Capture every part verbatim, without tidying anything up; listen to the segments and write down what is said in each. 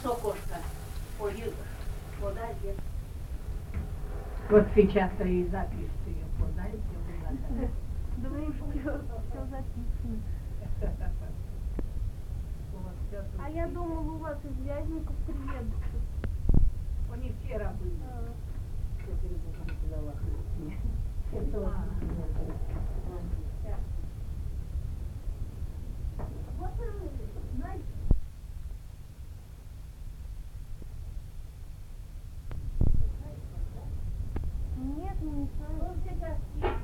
что, кошка? Ой, подайте. Вот сейчас и запишите ее, подайте. Дружки, все записано. А я думала, у вас из Вязников приедут. Они вчера были. Нет, мы не знаем.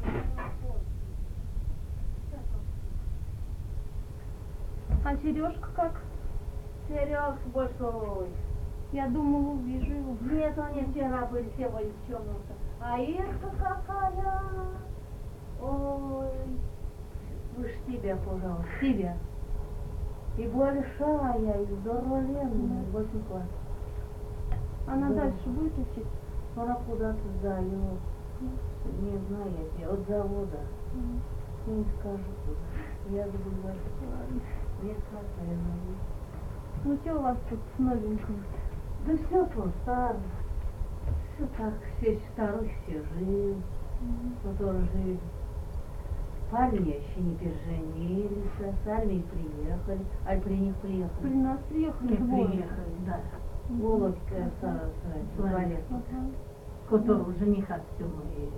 А Сережка как? Серег большой. Я думала, увижу его. Нет, они вчера были все в чем-то. А Ирка какая? Ой, вы ж себя, пожалуйста, себя. И большая, и здоровенная, восемь класс. Она Да. дальше будет учиться? Она куда-то сдает. Не знаю, где, от завода. Мгм. Не скажу куда. Я забыла. Не скажу. Ну что у вас тут с новеньким? Да все по-старому. Все так, все старых все жили, которые жили. Парни еще не переженились, с армии приехали, аль при них При приехали. нас приехали Не двое. приехали, да. Мгм. Володька с Валерой. Ага. Который жениха с Тёмой.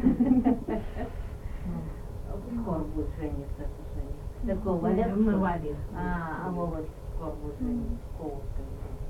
Скоро будет жениться, это жених. Такого Валерка. Мы Валер. А, а Володька скоро будет жениться. Колотка.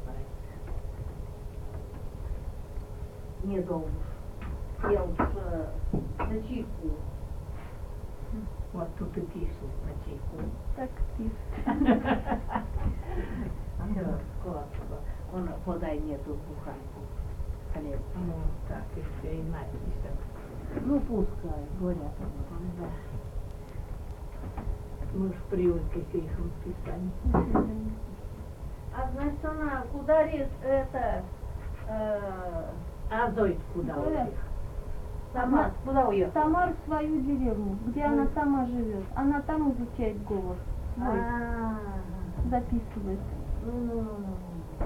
Недолго. Я уж э, на чайку. Вот тут и пишут по чайку. Так пишет. Все, скоро, скоро. Он подай мне тут буханку. Хлеб. Ну, так, и все, и напишем. Ну, пускай, говорят. Да. Мы ж привыкли к их расписанию. А значит, она куда рез, это, э, А Зоид куда Куда? уехал? сама, куда уехала? Тамар в свою деревню, где она сама живет. Она там изучает голос. Свой. А, Записывает. ну, ну, ну, ну.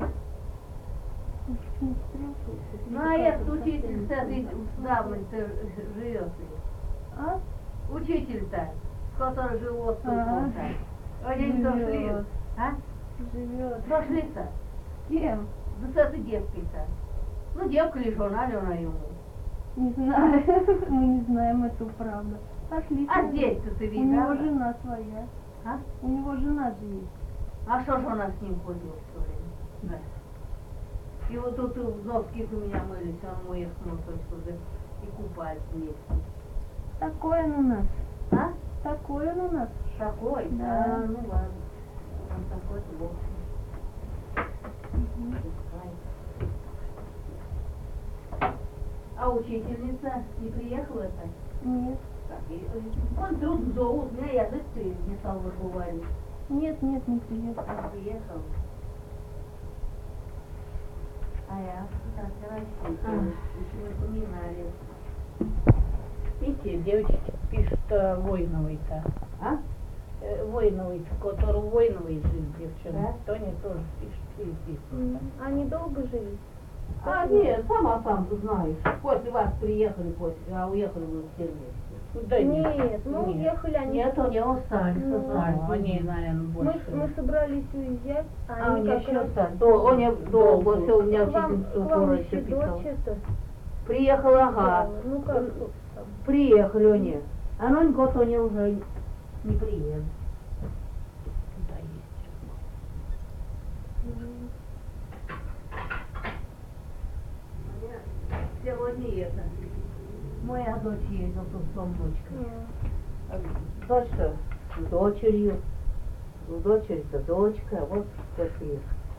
Не стрелка. Ну, а этот учитель, кстати, в Давле-то живет. А? Учитель-то, который живет тут. А. вот. Они дошли. Живет. А? Живет. Дошли-то. С кем? Да с этой девкой-то. Ну, девка ли жена ли она ему? Не знаю. Мы не знаем эту правду. Пошли. А здесь-то ты У него видела? жена своя. А? У него жена же есть. А что же она с ним ходила все время? Да. И вот тут в Новских у меня мылись, он мой ихнул только и купались вместе. Такой он у нас. А? Такой он у нас. Такой? Да. А, ну ладно. Он такой-то в общем. Мгм. Пускай. А учительница не приехала-то? Нет. Так, и- он тут зовут, у меня язык ты не стал выговаривать. Нет, нет, не приехал. А приехал. А я так и рассчитывала. Еще напоминали. Видите, девочки пишут э, Войновой-то. А? Э, Войновой, который у Войновой жил, девчонка. Да? Тоня тоже пишет, переписывает. М. Они долго жили? А, нет, сама сам ты знаешь. После вас приехали, после, а уехали вы все вместе. Да нет. Нет, мы нет. уехали, они... Нет, они остались, Ну, остались. А, они, наверное, Мы, больше. мы собрались уезжать, а А, у они них как еще раз... остались. До, они долго, Долго. все, у меня К вам, учительница к вам скоро еще еще писала. дочь это... Приехала, ага. Ну как тут там? Приехали они. А ну год они уже не приедут. Да, есть. М. Сегодня это. Моя дочь ездила тут с дочкой. А. Дочка с дочерью. У дочери-то дочка, а вот такие.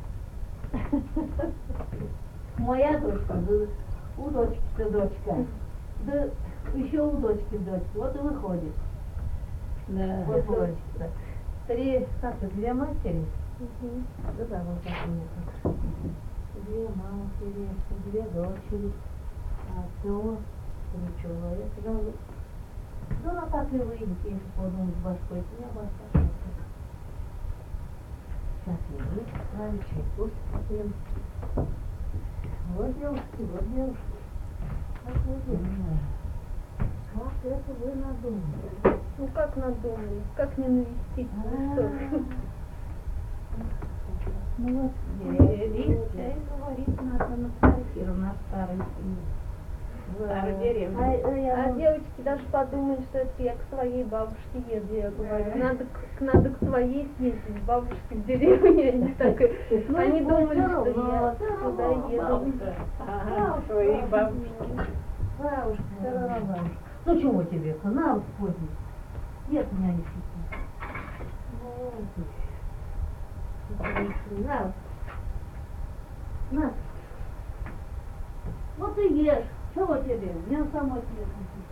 Моя дочка, да, у дочки-то дочка. Да еще у дочки дочка. Вот и выходит. Да. Вот Боречка. Три, как это, две матери? Мгм. Да, да, вот так у меня так. Две матери, две дочери. А все, три человека. Да, вот. Ну, она так и выйдет, если подумать башкой. У меня башка. Сейчас я иду, правильно, чайку попьем. Вот девушки, вот девушки. Как вы думаете? Как это вы надумали? Ну как надумали? Как не навестить? Ну что? Ну вот, Листья, говорит, надо на квартиру, на старой старой деревне. А, а я А вот- девочки даже подумали, что это я к своей бабушке еду. Я говорю, надо к, надо к своей съездить, бабушке в деревне. Они, так, и- Ну, они ну, думали, всё что равно, я всё туда равно, еду. Бабушка. Ага, свои бабушки. Бабушка, всё равно бабушка. Ну чего тебе, на вот поздний. Нет у меня не сидит. Вот ты. На. На. Вот и ешь. Чего тебе? Мне самой тебе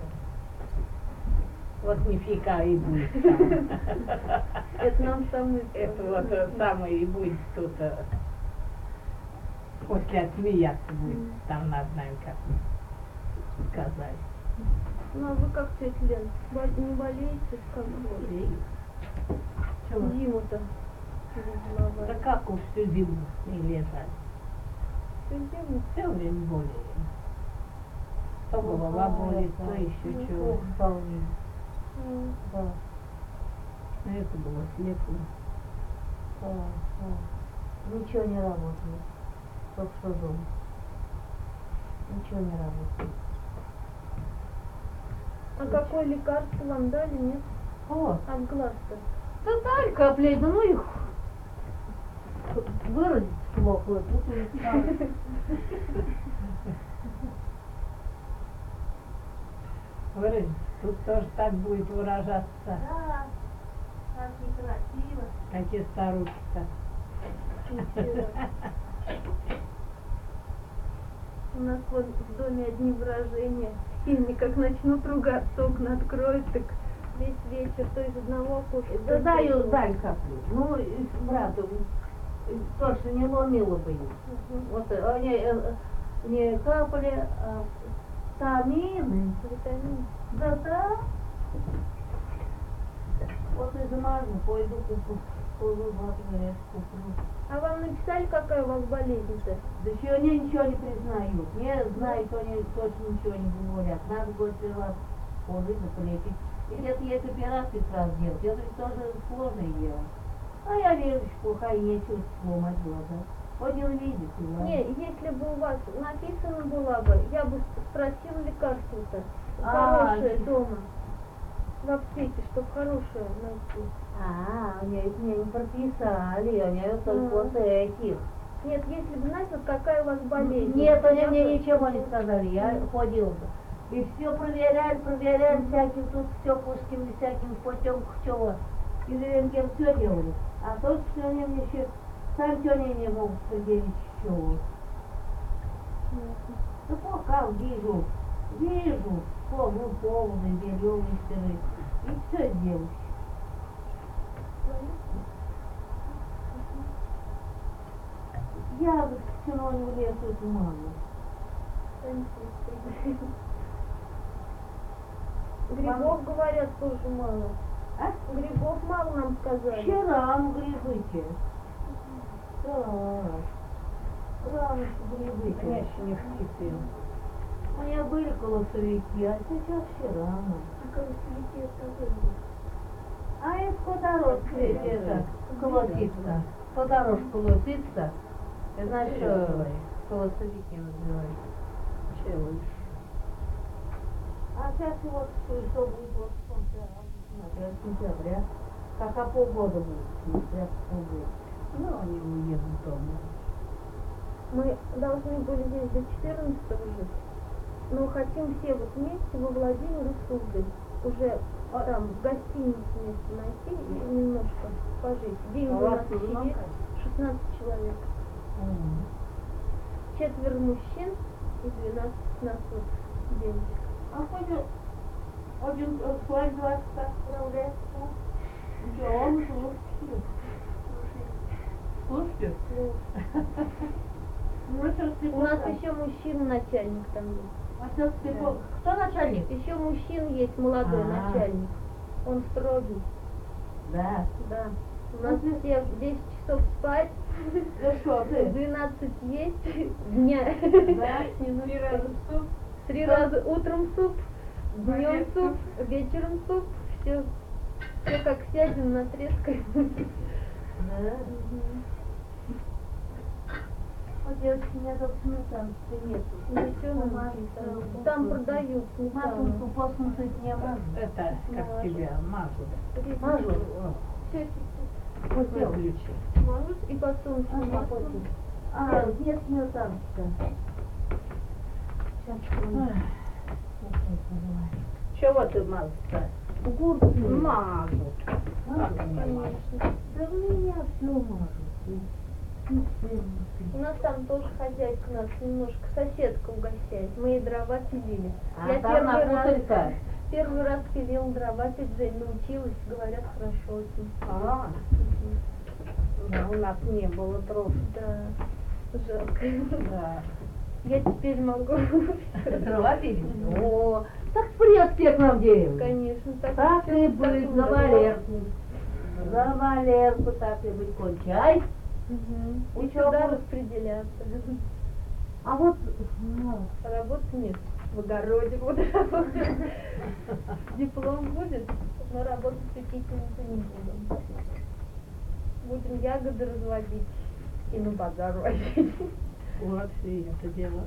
не Вот нифига и будет там. Это нам самый... Это вот э, самое и будет тут. э, После отсмеяться будет. Там надо, наверное, как сказать. Ну а вы как, тетя Лен, бол- не болеете? Как Чего? зиму-то? Да как уж всю зиму не лежать. Всю зиму? Все время болеем. То голова болит, то еще чего. Вполне. М. Да. Ну, это было слепо. Да, да. Ничего не работает. Только что дома. Ничего не работает. А какое лекарство вам дали, нет? О, От глаз-то? да дай капли, да ну их выразить плохо. Тут уже стало. Выразить, тут тоже так будет выражаться. Да, как некрасиво. Какие старушки-то. Красиво. У нас вот в доме одни выражения. Сильно как начнут ругаться, окна откроют, так весь вечер то из одного окошка. Да то из дай, другого. дай каплю. Ну, и с братом точно не ломило бы их. Мгм. Вот э, они э, не капали, а тамины. Витамин. Да, да. Вот и замажу, пойду куплю. Пойду вот говорят, куплю. А вам написали, какая у вас болезнь-то? Да еще они ничего не признают. Не знают, они точно ничего не говорят. Надо будет раз положить, полепить. Ведь это есть операции сразу делать. Это ведь тоже сложное дело. А я верю, что плохая нечего сломать глаза. Один видит, и ладно. Не, если бы у вас написано было бы, я бы спросила лекарство-то. А, Хорошее не- дома. В аптеке, чтобы хорошее найти. А, они ведь мне не прописали, они только А. вот этих. Нет, если бы знать, вот какая у вас болезнь. Нет, они я мне бы- ничего не сказали, я ходила бы. И все проверяли, проверяли, всяким тут стеклышками, всяким путем, чего. Или рентген все делали. А то, что они мне еще, сам они не могут предъявить чего. Да пока вижу, вижу, полный полный, зеленый, серый. И все делаю. Я сегодня в лесу это мало. Грибов, говорят, тоже мало. А? Грибов мало нам сказали. Вчера ну грибы-те. Да. Рано грибы. Я еще не вкипел. У меня были колосовики, а сейчас все рано. А колосовики это вы. А это подорожка это колосится. Подорожка колосится. Я знаю, что колосовики называют. Челыш. А сейчас вот что, что будет вот в конце августа, сентября. Как а полгода будет, прям полгода. Ну, они уедут дома. Мы должны были здесь до четырнадцатого жить. Но хотим все вот вместе во Владимир и Суздаль. Уже там в гостинице место найти и немножко пожить. Деньги А у у нас вас тут себе много? шестнадцать человек. М. Четверо мужчин и двенадцать-пятнадцать вот девочек. А хоть один свадьбу вас так справляется? Ничего, он слушает. Слушайте? Ну, сейчас ты У нас пока. еще мужчина начальник там есть. А сейчас ты по- Кто начальник? Еще мужчина есть молодой А. начальник. Он строгий, Да. да. У нас все в десять часов спать, Да что в ты? двенадцать есть дня. Да? Три раза суп. Три раза утром суп, днем Обед суп, вечером суп. Все, все как сядем, натрескаем. Да. Вот девочки, у меня только сметанки нету. Ничего нам Масло. там продают Маслом сметану. посмотреть не могу. Это как тебя мажут. Мажу. Все, Вот я Выключи. мажут и подсолнечным Ага, маслом. вот. А, нет сметанки. Сейчас Чего ты мазать? огурцы. Мажут. Мажут? Как не мажут? Конечно. Да у меня все мажут. У нас там тоже хозяйка нас немножко, соседка угощает. Мы ей дрова пилили. А Я там первый на раз, путалька. первый раз пилила дрова пилить, Жень научилась, говорят, хорошо очень. А, Мгм. да, у нас не было дров. Да, жалко. Да. Я теперь могу. Дрова пили? О, так предки к нам в деревню. Конечно, так, Так всё и так быть, надо. за Валерку. За Валерку так и быть, кончай. Мгм. И Учёба. сюда распределяться. А вот, ну, Работы нет. В огороде буду работать. Диплом будет, но работать учительницей не будем. Будем ягоды разводить и на базар возить. Вот и это дело.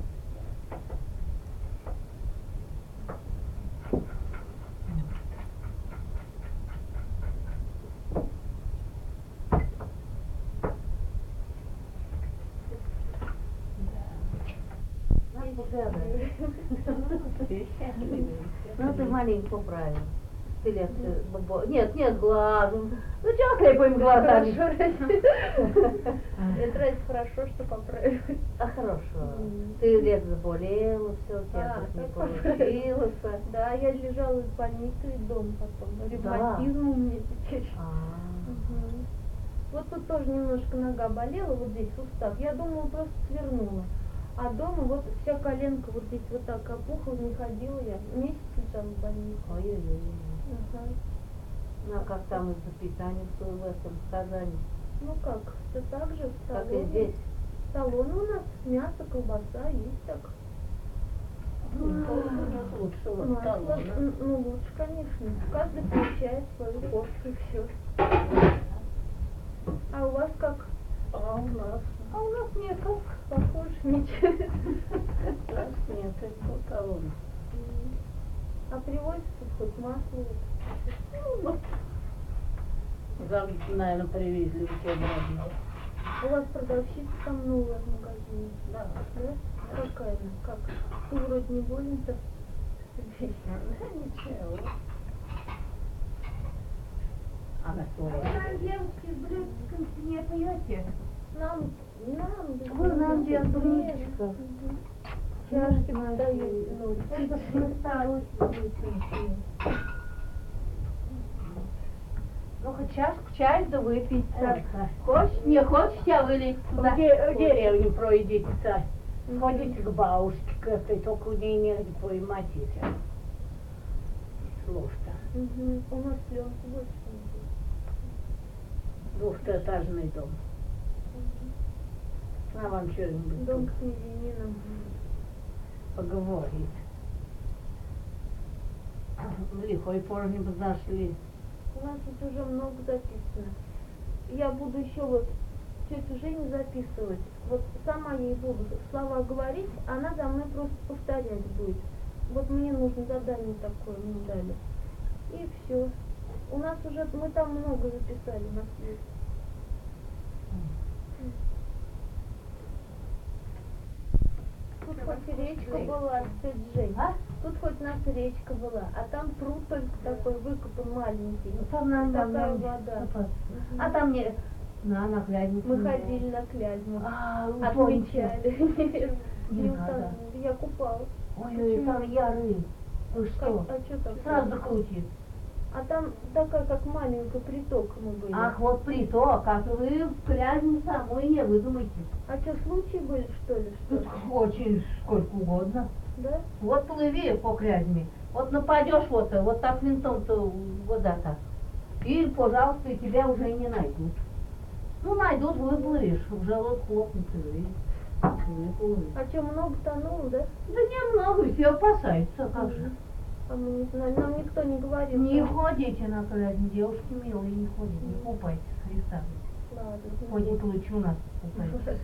Все счастливые. ну ты маленько поправил. Ты лет, э, бобо- Нет, нет, глазом. Ну чего слепым глазами? Это раз хорошо, что поправилась. А хорошо. М. Ты лет заболела, все, у тебя А, тут не так получилось. Да, я лежала в больнице и дома потом. Ревматизм у меня теперь. А, Мгм. Вот тут тоже немножко нога болела, вот здесь сустав. Я думала, просто свернула. А дома вот вся коленка вот здесь вот так опухла, не ходила я. Месяц лежала в больнице. ой-ой-ой. Ага. Ну а как там из-за питания в в этом в Казани? Ну как, все так же в Как и салоне. здесь? Салон у нас, мясо, колбаса, есть так. Лучше вот Масло, салона. н- ну лучше, конечно. Каждый получает свою порцию, все. А у вас как? А у нас, А у нас никак. Похоже, ничего. у нас нет этого салона. А привозится хоть масло? Ну, вот. Завтра, наверное, привезли у тебя родного. У вас продавщица там новая в магазине? Да. Да? Какая она? Как? Ты вроде не больно-то? Да, ничего. Она А своя. вы нам, девочки, с блюдечком не пьете? Нам, нам, да, Вы нам, нет, девочка, нет. блюдечко. Мгм. Чашки Ну, подаете, ну, Это ж мы старухи выпьем. Ну, хоть чашку чаю да выпить. Ой, Хочешь, не хочешь, я вылить В, туда? де- в деревню пройдите, Мгм. сходите к бабушке к этой, только у нее негде поймать их. Сложно. Мгм. У нас пленку больше не будет. Двухэтажный дом. А вам что-нибудь Дом тут к княгине нам. поговорить. В лихой форме бы зашли. У нас ведь уже много записано. Я буду еще вот тетю Женю записывать. Вот сама ей буду слова говорить, она за мной просто повторять будет. Вот мне нужно задание такое, мне дали. И все. У нас уже, мы там много записали, у нас есть. Тут хоть речка была, тетя Жень. А? Тут хоть у нас речка была, а там пруд только такой выкопан маленький. Ну, там нам, нам, Такая нам. вода. А там не... На, на Клязьму. Мы ходили на Клязьму, А, отмечали. Не Не надо. утонули. Я купалась. Ой-ой, там яры. Вы что? Как- а что там? Сразу закрутит. А там такая, как маленькая приток мы были. Ах, вот приток, а вы в Клязьму самой не выдумайте. А что, случаи были, что ли? Что? Тут очень сколько угодно. Да? Вот плыви по Клязьме. Вот нападешь вот, вот так винтом-то вода так. И, пожалуйста, и тебя уже не найдут. Ну, найдут, выплывешь, в желудок хлопнется, и выплывешь. А что, много тонуло, да? Да немного, все опасаются, как же. А мы не знали, нам никто не говорил. Не да? ходите на казнь, девушки милые, не ходите, не купайтесь, Христа. Ладно. Ходит лучше у нас купайтесь.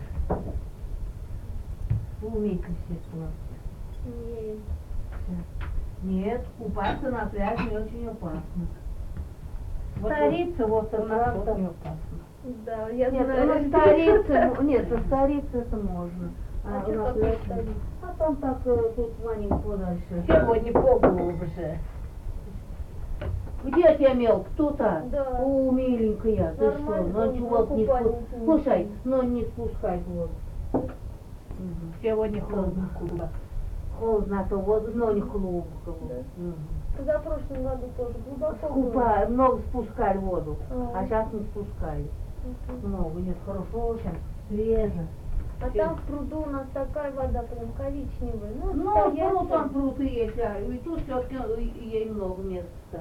Умейка все плавать. Нет. Нет, купаться на пляже не очень опасно. Вот Стариться вот у нас вот там. не опасно. Да, я Нет, знаю. на стариться, нет, на стариться это можно. А на что такое пляже- стариться? А там так э, тут маленько подальше. Сегодня поглубже. Где тебя мел? Кто-то? Да. О, миленькая, ты что? Нормально, Ну чувак не купальник спускай. не Слушай, нужен. ну не спускай в воду. Мгм. Сегодня холодно. Холодно, а то воду, но не глубоко. Да. Мгм. За прошлом году тоже глубоко было. Купай, много спускали воду, А. а сейчас не спускали. Мгм. Много, нет, хорошо сейчас, свежо. А там в пруду у нас такая вода прям коричневая. Ну, Ну, стоять пруд там. он пруд и есть, а и тут все-таки ей много места.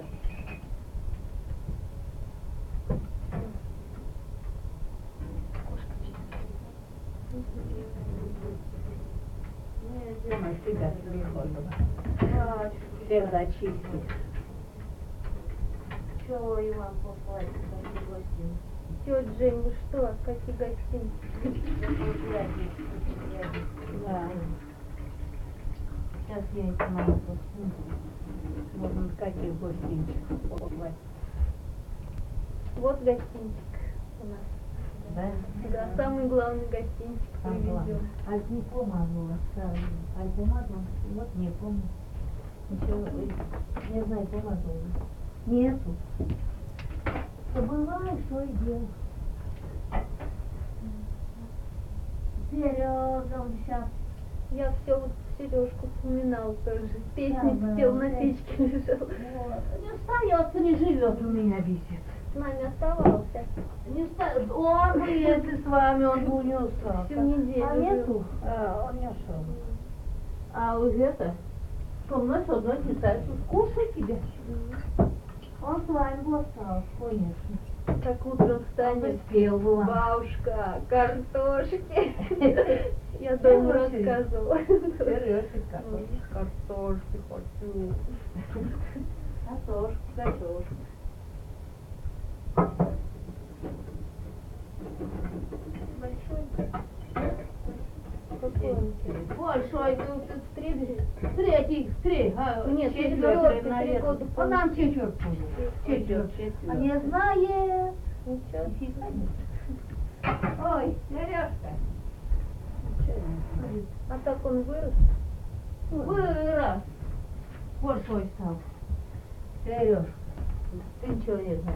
Не, Дима, всегда приходила. А, Всегда чистишь. Чего и вам послать, какие гости? тетя Жень, вы что, какие гостинцы? Да. Сейчас я эти могу посмотреть. Можно каких гостинчиков покупать. Вот гостинчик у нас. Да? Да, самый главный гостинчик Там главное. привезем. Альт не помазала. Альт помазала? Вот не помню. Ничего, не знаю, помазала. Нету. Забываю, что и делать. Сережа, он сейчас. Я все вот Сережку вспоминала тоже. Песни Да, пел, да, на да. печке лежал. Не остается, не живет у меня висит. С нами оставался. Не ста- Он бы, если с вами, он бы не устал. Всю неделю А жил. нету? А, он не шел. А вот это, со мной с одной не ставится. Скушай тебя. Он с вами бы остался, конечно. Как утром Он бы встанет. спел бы вам. Бабушка, картошки. Я дома Сережа. рассказывала. Сережечка, картошки хочу. Картошку, картошку. Большой. Какой он? Большой, ты, ты в три, в третий, в три. А, Нет, четвертый, четвертый, три наверное. года Он нам четвертый. Идет Четвертый. А не знает. Ничего. Ой, Сережка. А так он вырос. Вырос. Большой стал. Сережка, ты ничего не знаешь.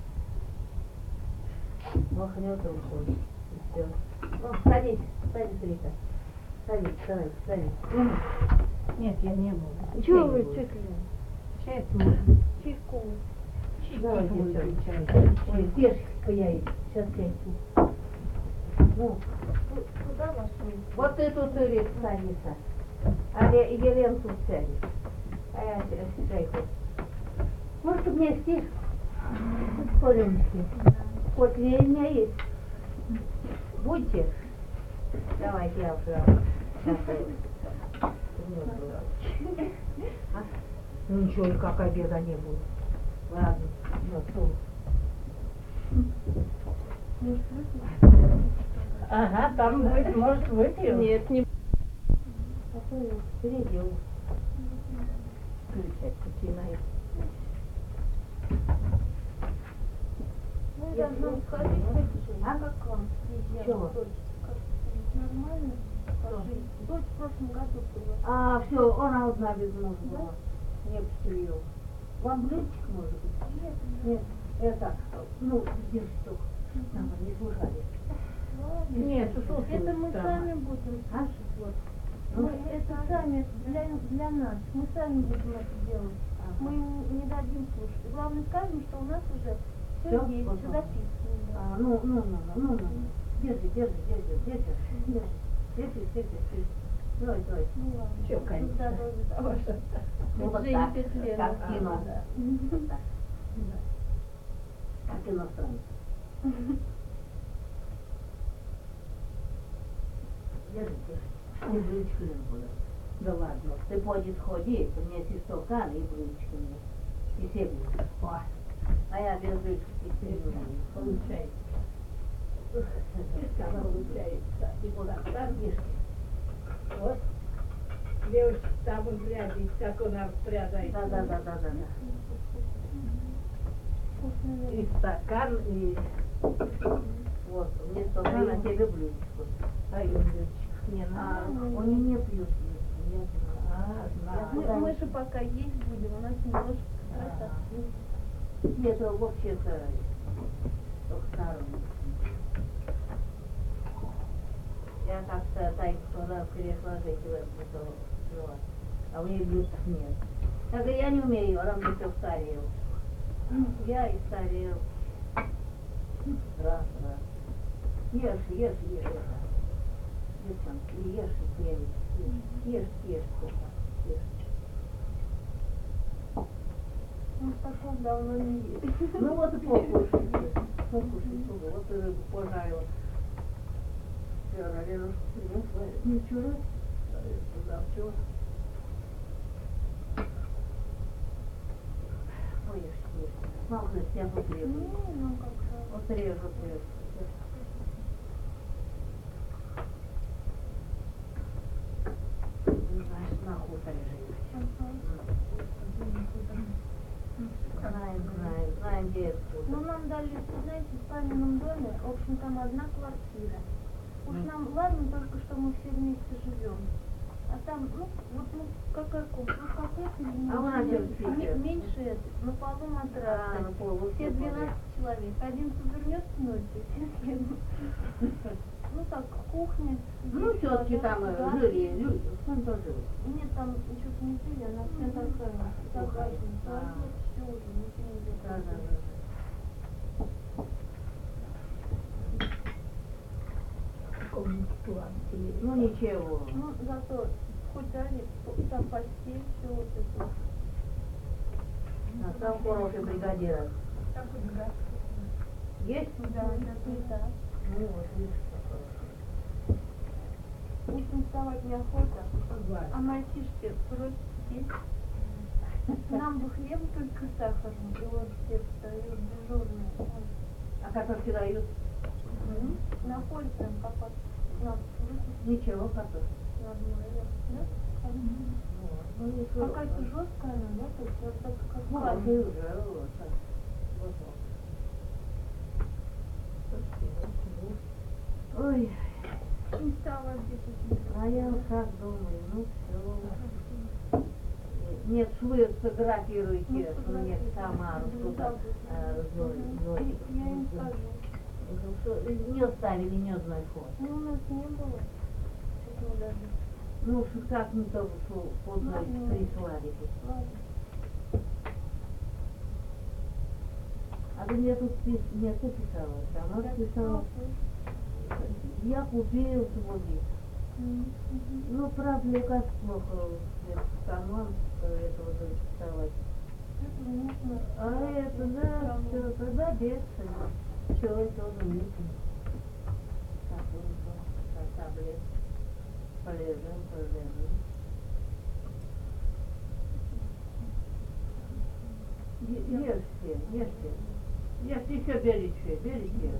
Махнет и уходит. И все. Ну, садись, садись, Рита. Садись, давай, садись. Нет, я не буду. Чего вы чуть ли? Чай нужно. Чайку. Давай, Чай. девчонки. Ой, пешка я иду. Сейчас я иду. Ну, Куда вошли? вот ты тут, Рит, садись. А Ле- Елена тут сядет. А я сейчас чайку. Может, вместе? Полюмки. Хоть время есть. Будьте. Давайте я уже. Сейчас я- А? Ну ничего, и как обеда не будет. Ладно, вот тут. Ага, там будет, может, выпьем? Нет, не. Какой передел. Включать начинает. Ну, я должна сходить, А? как вам? Чего? Нормально? Дочь в прошлом году была. А, все, она одна без мужа была. Не обстрелил. Вам блюдечко может быть? Нет, Нет, это, ну, держи только. Там не слушали. Нет, что это мы сами будем А? слушать. Вот. Ну, Мы это сами, для, для нас. Мы сами будем это делать. Мы ага. им не дадим слушать. Главное скажем, что у нас уже все Всё? есть, Вот все так. записано. да. А, ну, ну, ну, ну, ну, ну. Держи, держи, держи, держи, держи, держи, держи, держи. Давай, давай. Ну ладно. Всё, конечно. Здоровья, давай. Ну, вот Женя так, Петлена. как в кино. Да. Вот так. Как иностранец. Держи, держи. Ты блюдечко не буду. Да ладно. Ты поди сходи, принеси стакан и блюдечко мне. И все блюдечко. О, А я без блюдечка не умею. получается. Фишка получается. И куда? Так, Мишки. Вот. Девочки там в ряде, как он распрягает. Да, да, да, да, да, да. И стакан, и... Вот, мне стакан, а тебе блюдечко. А и блюдечко не А, надо. они не пьют, я знаю. А, знаю. Мы, мы же пока есть будем, у нас немножко А. красота. Нет, вообще-то старым. Я как-то так туда перешла жить в эту жила, а у нее блюдцев нет. Я говорю, я не умею, она мне все старею. Я и старею. Раз, раз. Ешь, ешь, ешь. Девчонки, ешь, ешь, ешь, ешь, ешь, ешь. Мы такого давно не ели. Ну вот и покушайте. Покушайте. Вот и рыбу пожарила. Вчера Ленушка принесла. Не вчера, а завчера. Ой, ешь, ешь. Мама, я вот режу. Не, ну как-то. Вот режу, режу. Знаешь, на хуторе живет. Знаем, знаем, знаем, где это Ну, хутор. нам дали, знаете, в спальном доме, в общем, там одна квартира. Уж Мгм. нам ладно только, что мы все вместе живем. А там, ну, вот, ну, какая комната, ну, как это, или А вы на чем меньше, спите? ме- меньше это, на полу А, матрасы. на полу Все всё двенадцать человек. Один повернется ночью, все следуют. Ну так, кухня. Ну, здесь все-таки ложа, там э, газ. жили, люди, он тоже жил. Нет, там что-то не жили, она вся такая загажена. А. Туалет, все уже, ничего не Да, да, закрыто. да. Комнату платили. Ну, ничего. Ну, зато хоть дали, по- там постель, все вот это. А там хороший бригадир. Так вот, да. Есть? Да, плита. Ну, вот видишь, какой хороший. Утром вставать неохота, а Согласен. мальчишки просят есть. Нам бы хлеб только сахарный, и вот все встают дежурные. Ой. А картошки дают? Мгм. Находят там копать. Нас выпустят Ничего, картошки. нормально. Да? Вот. Ну, ничего. Какая-то жесткая она, да? То есть вот так как Ну, камень. вообще уже вот так. Вот так. Ой, Не стала где-то. а я вот так думаю, ну все. Нет, швы сфотографируйте Ну, мне сфотографируйте. Тамару, Ну, что-то э, Зои, Зои. Я им скажу. Ну, что, не оставили ни одной фото. Ну, у нас не было. Сейчас мы даже. Ну, уж как не то, что поздно Ну, ну. прислали. Ладно. А ты мне тут пис- не ты писала, сама Я писала. Я купил свои. Мгм. Мгм. Ну, правда, мне кажется, плохо канон этого записалась. Это нужно. А это, да, все, тогда детство. Все это тоже митинг. Так, вот, так, таблет. Полежим, полежим. Е- Ешьте, ешьте. Ешьте еще берите, берите.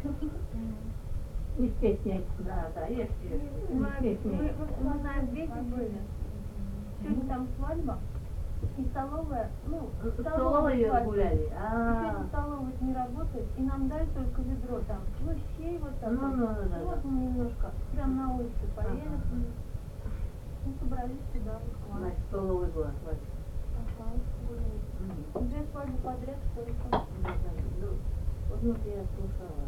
Не стесняйтесь. Да, да, ешьте, ешьте. Мы, мы, мы на обеде были. Сегодня там свадьба. И столовая, ну, Столовые свадьба. гуляли. И А, сегодня столовая не работает, и нам дали только ведро там. Ну, щей вот так. Ну, вот. ну, да, да, Вот да. мы немножко прям на улице поели. Ага. Мы собрались сюда, вот к вам. значит, столовый была свадьба. Ага, гуляли. Мгм. Две свадьбы подряд, что ли? Да, да, ну, вот ну, я слушала.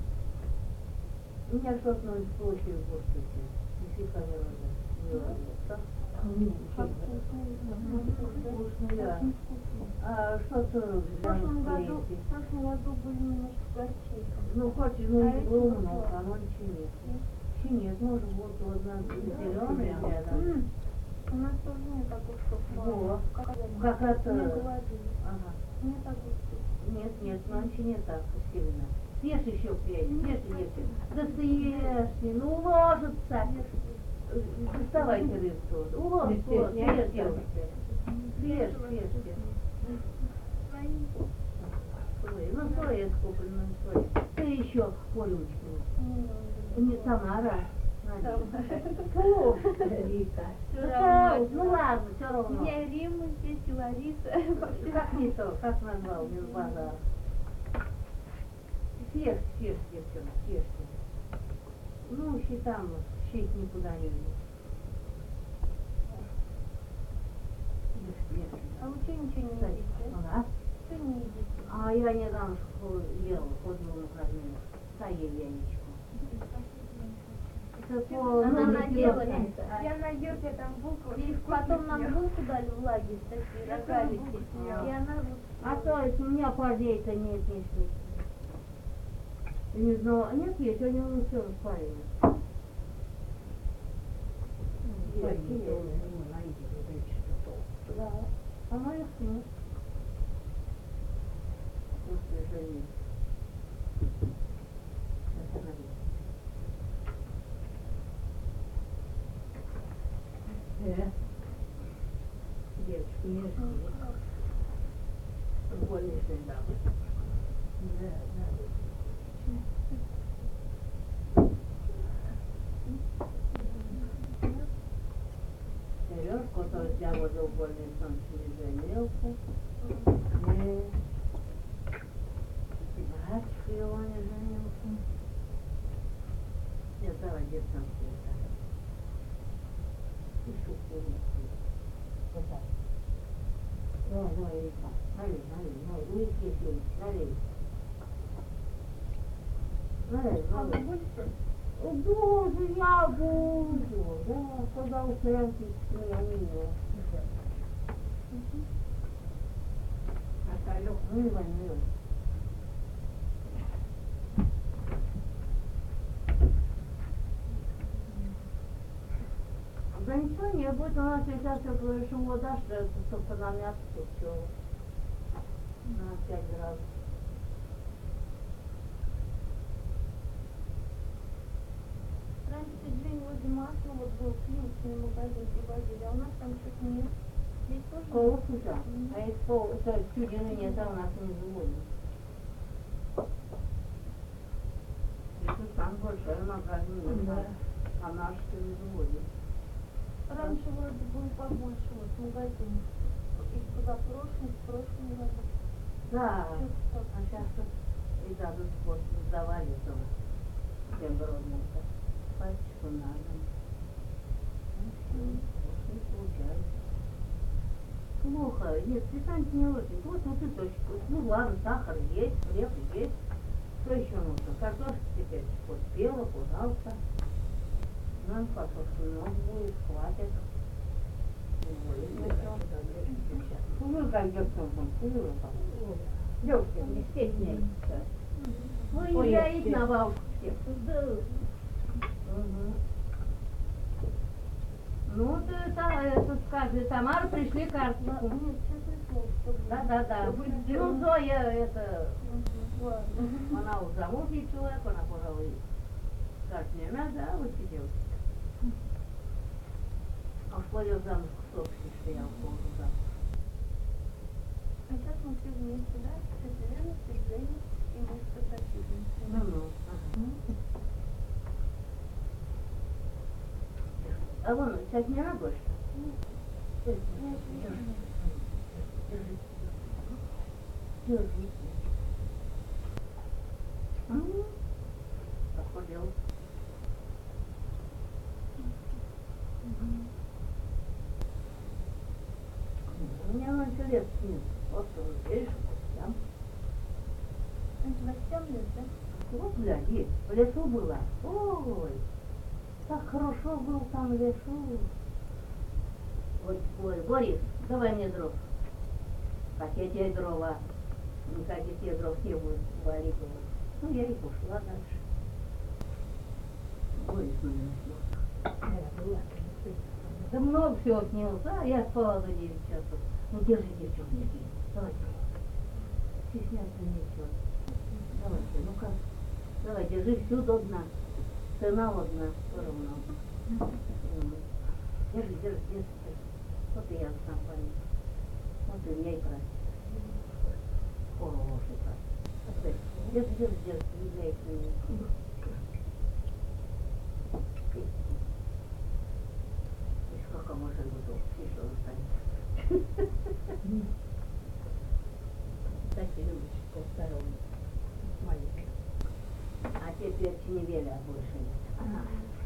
У меня что-то ну, получилось в воздухе. Действительно не надо. Не надо. Так? Как вкусно. Вкусно, да. Очень вкусно. А что-то В прошлом году, в в прошлом году были немножко горчейки. Ну, хоть, ну, А и эти было вот много, вот. оно ничего нет. Ничего нет, может, вот одна зеленая рядом. М, У нас тоже нет огурцов. Вот. Как, Как это... Мне говорили. Ага. Нет огурцов. Нет, нет, ночи не так сильно. Съешь еще пять, съешь еще. Да съешь, ну уложится. Доставайте рыбку. Уложится, съешь, съешь, съешь, съешь, съешь. Свои, ну свои скуплены, свои. Ты еще по ручке. Не Тамара. Фу, Рита. Всё ну, равно. ну ладно, все У равно. меня и Рима здесь, и Лариса. Как не то, как назвал, без базара. Съешь, съешь, девчонка, съешьте. Ну, щитам, щит никуда не идет. Ешь, ешь. А вы что ничего не Кстати, едите? ага. Что не едите? А я недавно ела, ходила на выходные. Да, ел яичко. Это по Она на надела, десяток. я на Юрке там булку, и потом нам булку дали в лагерь, такие рогалики. съела. И она вот... А то есть у меня парней-то нет, не шли. Не знала, нет, есть, они уже все распарены. Да, она их нет. После жены. Девочки, не жди. Больше да. Да, да. Сережку, то я возил в больницу, он не женился. И батюшка его не женился. Я давай девчонку это. И шутку вот так. Давай, давай, Вика. Налей, налей, налей. Уйди, Филипп, налей. Налей, А вы налей. будете? Буду, я буду. Да, когда упрямки меня мимо. Мило, мило. Да ничего не будет, у нас сейчас все хорошо, да, что это только на мясо все на пять градусов. Раньше день возле масла вот был сливочный магазин привозили, а у нас там что-то нет. Здесь тоже нет? Полкуса. А из пол, то есть чудины нет, а у нас не заводят. Это там большой магазин, Да. а наш-то не заводит. Раньше вроде был побольше вот магазин. И позапрошлый, в прошлом году. Да, Чё-то а сейчас и даже спорт сдавали там всем родным-то. Пачку надо. Ну все, вот не получается. Плохо, нет, питание не очень. Вот, вот и точка. Ну ладно, сахар есть, хлеб есть. Что еще нужно? Картошка теперь поспела, пожалуйста. Нам картошки много будет, хватит. Ну, как девчонкам, девчонкам. Девушки, Не стесняйтесь. вы не Ой, горите я- на бабушке. Да. Угу. Ну, ты, та, это скажи, Тамара, пришли карточку. Нет, честное слово, что будет. Да, да, да. Вы Ну, сделали. Зоя, это, Мгм, ладно. она уже замужний человек, она, пожалуй, скажет, не надо, да, вот эти девушки. А в пойдет замуж, кто что я ухожу замуж. А сейчас мы все вместе, да? Тетя Лена, тетя Женя и мы сфотографируемся. Ну, ну, ага. А вон, сейчас не надо что? Держи, держи, держи, держи. М, похудел. У меня на лет снится. Вот что, видишь, там. Это гостям лет, да? Вот, гляди, в лесу была. Ой, так хорошо был там в лесу. Ой, ой, Борис, давай мне дров. Как я тебе дрова, никаких тебе дров не будет варить. Ну, я и пошла дальше. Борис на меня Да много всего снялся, а я спала до девяти часов. Ну, держи, девчонки, давайте. Стесняться нечего. Давайте, ну как? Давай, держи всю до дна. Цена одна, все равно. М. Держи, держи, держи, держи. Вот и я сам пойму. Вот и меня и просит. Хороший просит. Держи, держи, держи, не дай мне. И сколько можно готов, еще останется. Кстати, любишь поставил маленький. А теперь чиневеля больше нет. Ага.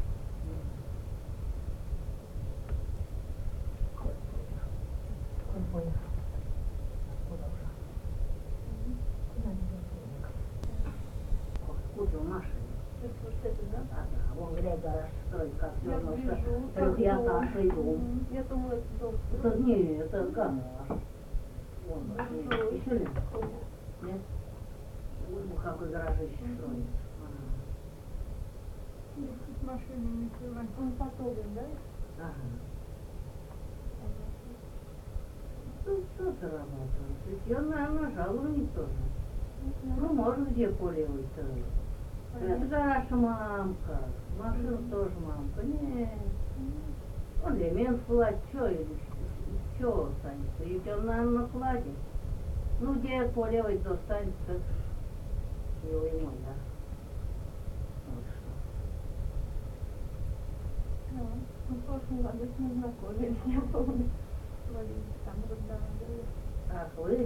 Он поехал. Куда уже? Куда не поехал? Купил машину. Это вот это, да? Ага, вон глядь, гараж строит, как Я вернулся. вижу, Трехэтажный дом. Мгм. Я думала, это дом. Это не, это гараж. Вон машина. Большой. Еще ли? Нет? Ну, какой гаражище строит. Ага. Машину не открывай. Он потолен, да? Ага. Тут что-то работает. То есть я, наверное, жалование тоже. Ну, может, где поле выставить. Это гараж мамка. Машина тоже мамка. Нет. Он элемент платит. Что, что останется? Ведь он, наверное, на кладе. Ну, где поле выйдет, останется. Его и мой, да. Вот что. Да. Мы в прошлом году с ним знакомились, я помню. Валерий там разговаривали. Ах, вы?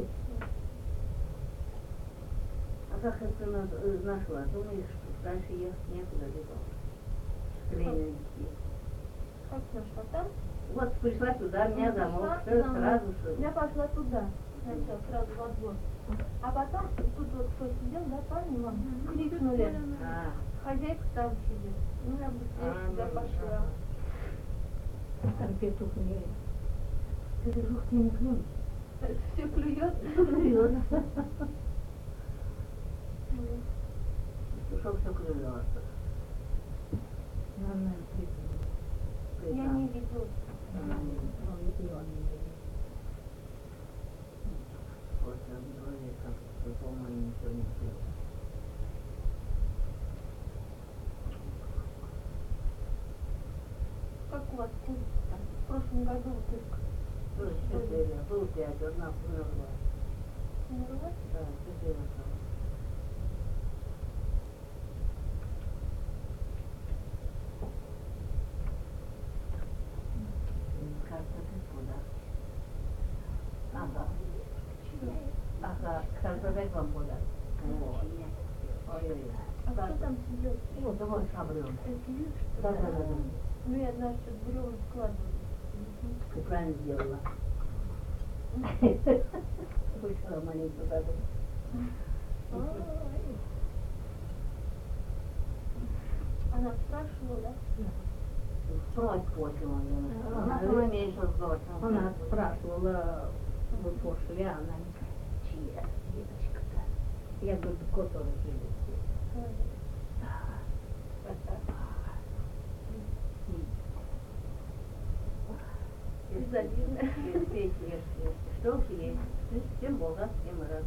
А как это ты нас э, нашла? Думаешь, что дальше ехать некуда, либо время идти. Как нашла там? Вот пришла туда, меня Пришла, замок, да. все сразу что. Я пошла туда, сначала, сразу во двор. А потом тут вот кто сидел, да, парни вам крикнули. А, Хозяйка там сидит. Ну, я быстрее а, сюда ну, пошла. Там петух не петух тебе не клюнет. Все клюет. Клюет. Петушок все клюет. Наверное, Я не видела. Вот, я говорю, как по-моему, ничего не клюет. Как у вас курица там? В прошлом году только Было четыре, было пять, одна померла. умерла. Да, четыре осталось. Кажется, ты куда? Ага. Ага, кажется, дай вам куда? Ой-ой-ой. А кто там сидел? Вот, давай шаблю. Это Юля, что Да, ли? да, да, да. Ну, я однажды что-то бревна складывала. Ты правильно сделала. Вышла маленько году. Она спрашивала, да? Спрось после он А, Она да. сама меньше разговаривает. Она спрашивала, вы пошли, а она не Чья девочка-то? Я говорю, который живет здесь. Завидно. Есть, есть, есть, есть. Что уж есть. Всем богат, всем рад.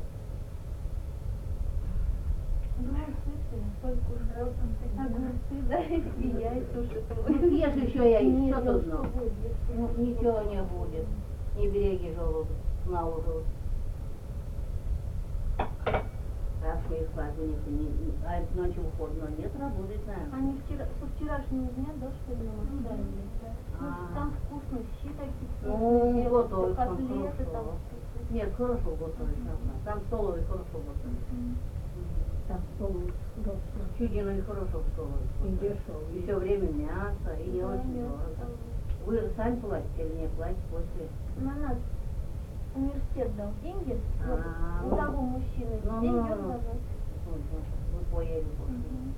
Ну, слышали, сколько уже огурцы, да, и яйца уже. Ну, ешь еще я Нет, что ну, тут что знал? будет, если- Ну, ничего не будет. Не береги желудок на ужин. Раз мы их свадьбу не, не, не- а ночью выходного нет, работать, наверное. Они вчера, со вчерашнего дня, да, что ли, нам оставили? Ну, А. там вкусно, щи такие Ну, вкусные, готовят там котлеты там хорошо. вкусные. Нет, хорошо готовить нужно. Там столовый хорошо готовить. Мгм. Там стол хорошо. Чудино и хорошо готовить. И дешевый. И все время мясо, и не Да, очень мясо дорого. там. Вы сами платите или не платите после? На нас университет дал деньги, вот, А, у ну. того мужчины Ну, деньги ну, он ну. давал. Ой, ну, вы поели после. Мгм.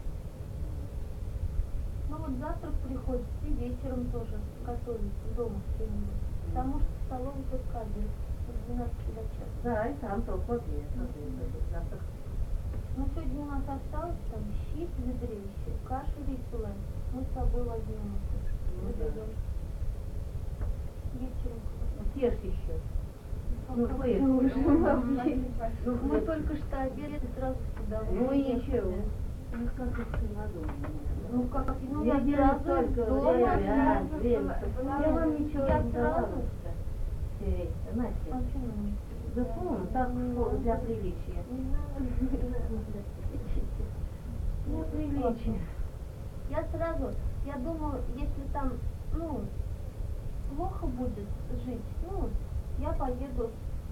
Ну вот завтрак приходит и вечером тоже готовить дома что-нибудь. Потому что в столовой только обед с двенадцати до часа. Да, и там только обед. обед, завтрак. Ну сегодня у нас осталось там щи в ведре еще, каша рисовая. Мы с собой возьмем Ну, это. да. Выдадим. Вечером. Съешь еще. А Ну, как слышь, мы уже ну, вообще. ну, Мы слышь. только что обедали и сразу сюда. Ну и уехали. ничего. Ну как это надумано? Ну как, ну Я я делаю сразу только из дома, время, сразу время. сразу. Я вам ничего Я не давала. сразу. Стереть, А знаете. почему? Да помню, так что для приличия. Не надо, не надо. Для приличия. Я сразу, я думаю, если там, ну, плохо будет жить, ну, я поеду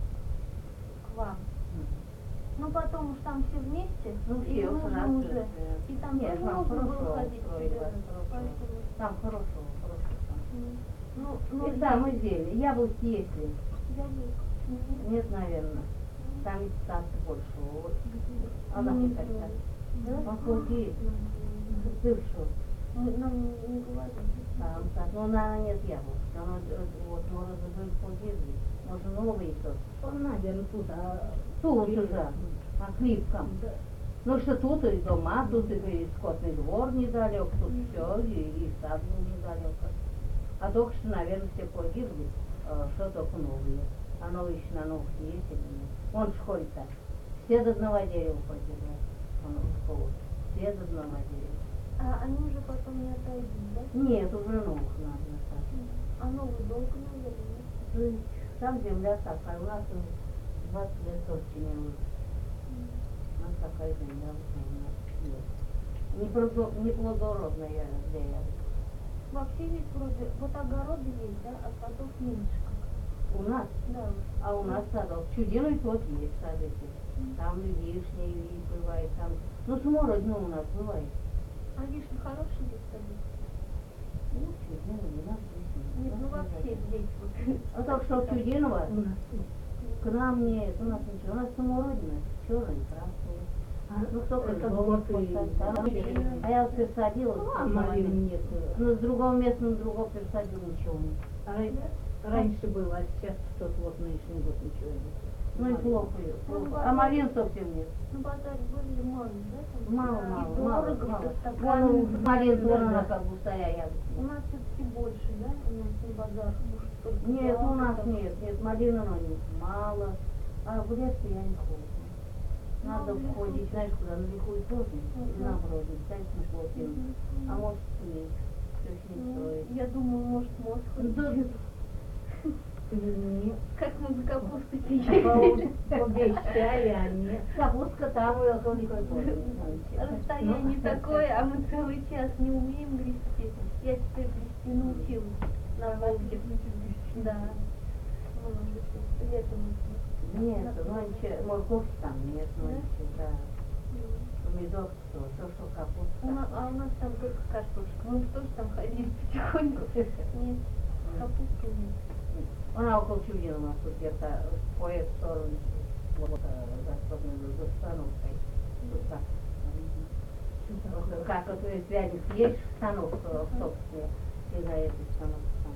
к вам. Ну, потом уж там все вместе, Ну, и все нужно сразу, уже, да. и там Нет, тоже там нужно было хорошо ходить устроили себе, вас, хорошо. поэтому, Там хорошо, хорошо там. ну, ну, И там и зелень. Яблоки есть ли? я не- Нет, наверное. Там и станции больше. Вот. А Ну, там не и так знаю. так. Похудеть. Ты что? Мы- Нам не говорили. Там так. Ну, наверное, нет яблок. Оно, э, вот, может быть, похудеть. Может, новый тот. Он, наверное, тут, а... Тут уже, по клипкам. Да. Ну, что тут и дома, тут и скотный двор недалек, тут все, и, и сад был недалеко. А только что, наверное, все погибли, э, что только новые. А новые еще на новых есть или нет. Вон в школе-то. Все до одного дерева погибли. Он в школу. Все до одного дерева. А они уже потом не отойдут, да? Нет, уже новых надо насадить. А новый долго, наверное, То есть там земля такая, у нас двадцать лет точно не выйдет. У нас такая земля уже у нас есть. Не, плодо- не плодородная земля. Вообще ведь вроде, вот огороды есть, да, а садов меньше как. У нас, Да, вот. а у нас садок. Чудиной тот есть сады. Там и вишня, и бывает там. Ну, смородина у нас бывает. А вишни хорошие здесь сады? Ну, чудиной у нас здесь Нет, ну вообще здесь вот. А так что чудиного У нас тут. к нам нет, у нас ничего. У нас смородина, черная, красная. А, Ну, кто это как вот вот и- посадил. А я вот пересадила. Ну, а с одного малин места. нет. Ну, с другого места на другого пересадил, ничего нет. А ра- раньше было, а сейчас тот вот нынешний год ничего нет. Ну и Малин. плохо, плохо. А малин совсем нет. На базаре были мало, да? Там? Мало, И мало, дорого, мало, мало. стакан. Вон малин тоже Да, она да. как густая ягода. У нас все-таки больше, да? У нас на базар. Может, только Нет, у нас ягодок. нет, нет, малина но нет, мало. А в лес я не хожу. Надо Ну, в лесу. входить, знаешь, куда, на лихую тоже, или Мгм. наоборот, взять на шлопин. Мгм. А может нет, все с ним Ну, стоит. я думаю, может, мост Ну, да, Нет. Как мы за капустой По- приехали. Обещали, а нет. капустка там и около лихой тоже. Расстояние Ну. такое, а мы целый час не умеем грести. Я теперь грести научилась на Волге. Да. Может, летом. Нет, ночью, морковки там нет, ночью, да. Помидор, что, то, что капуста. У на- а у нас там только картошка. Мы тоже там ходили потихоньку. Нет, капусты нет. Она около Чудина у нас тут где-то по эту сторону, вот, э, господной установкой. Тут так. Вот как вот у связник есть станок э, собственный, и за этой станок там.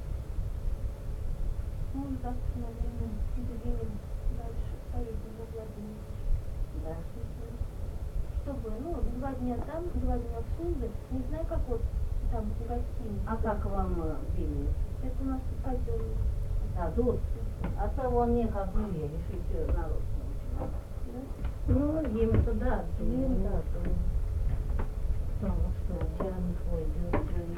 Ну, завтра, наверное, двинем дальше, поедем во Владимир. Да. Чтобы, ну, два дня там, два дня в Суздаль. Не знаю, как вот там в гостинице. А как вам э, били? Это у нас пойдем. А тут? А то вон не как вы решите народ. Да? Ну, им-то да. Им, да. Потому что Чан твой, дёргай.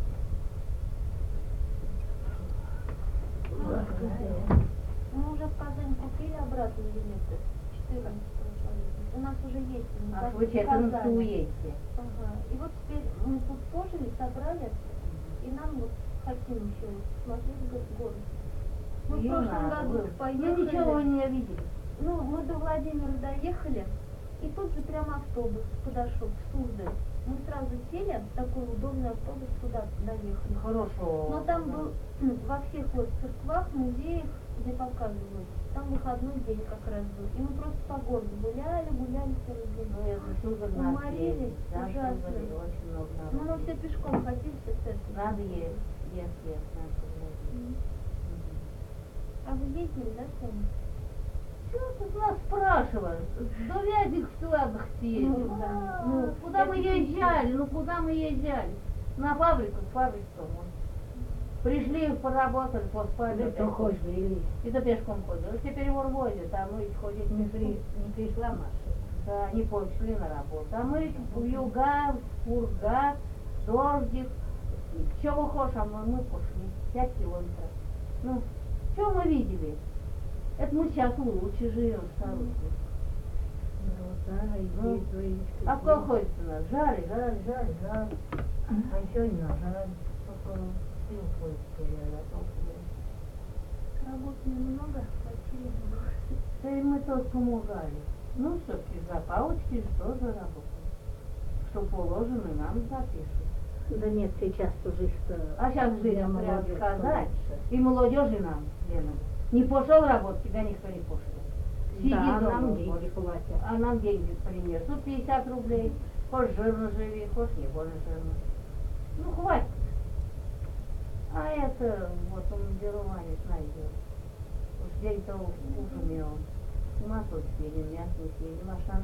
Мы уже в Казань купили обратно билеты. четырнадцатого поедем. У нас уже есть. они А в вы четырнадцатого Казани. уедете? Ага. И вот теперь мы тут пожили, собрали, и нам вот хотим еще вот смотреть го- город. Мы в И прошлом надо, году вы- поехали. Ну ничего вы не видели. Ну, мы до Владимира доехали, и тут же прямо автобус подошел в Суздаль. Мы сразу сели, такой удобный автобус, туда доехали. Хорошо. Но там был во всех вот церквах, музеях, где показывают, там выходной день как раз был. И мы просто по городу гуляли, гуляли целый день. Ну, это Суздаль надо Уморились, ездить. Да, ужасно. Суздаль очень много Ну, мы народу. все пешком ходили с церкви. Надо есть, есть, есть, надо есть. Мгм. А вы ездили, да, сами? Чего тут нас спрашивают? До Вязик в складах съездили. Ну, да. А, Ну, куда это мы чуть-чуть. езжали? Ну куда мы езжали? На фабрику, фабрику. Пришли, поработали, поспали. Вы то ходили. И то пешком ходили. Теперь его возят, а мы ходить Не, не при, не пришла машина. Да, они пошли на работу. А мы в юга, в пурга, дождик. Чего хочешь, а мы, мы пошли. Пять километров. Ну, что мы видели? Это мы сейчас лучше живем, старухи. Ну, а в колхозе нас жали, жали, жали, жали. А еще не нажали. Только сил ходит, я толку. Работы немного, хватило. Да и мы тоже помогали. Ну, все-таки за палочки же тоже работали. Что положено, нам запишут. Да нет, сейчас уже что... А сейчас жизнь для прям молодежи сказать. лучше. И молодежи нам, Лена. Не пошел работать, тебя никто не пошлет. Сиди Да, дома, нам вот. деньги платят. А нам деньги принес. Ну, пятьдесят рублей. Хоть жирно живи, хоть не больно жирно. Ну, хватит. А это, вот он дереванец найдет. Уж день-то ужин ел. Масло съедем, мясо не съедем, а штаны.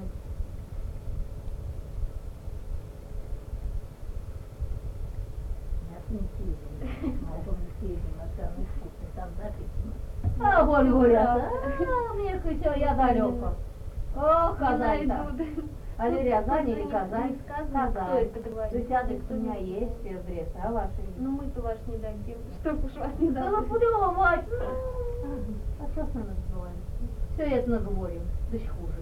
Нас не съедем. Могу не съедем, а там и вкусно. Там запись. А, вон говорят, а, мне все, я далеко. О, Казань-то. А ли Рязань или Казань? Не сказано, кто Казань. это говорит. Десяток Никто у не меня знает. есть, все адрес, а ваши? Ну мы-то ваш не дадим, чтоб уж вас не Да дали. ну плевать. А что с нами разговариваем? Все это наговорим, да еще хуже.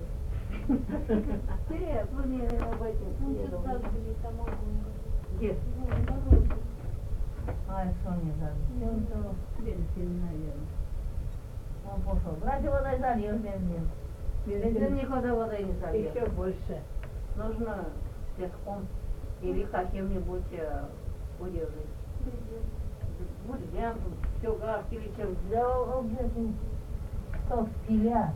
Нет, ну не об этом. Ну не что-то думаю. так были, там огонь горит. Где? Ну, дороги. А, что не знаю. Бензин, наверное. Он пошел. Брать вода зальешь бензин. Бензин никуда водой не зальешь. Еще больше. Нужно песком или каким-нибудь э, удержать. Бурьян, все газ или чем. Да, блин, что пиля.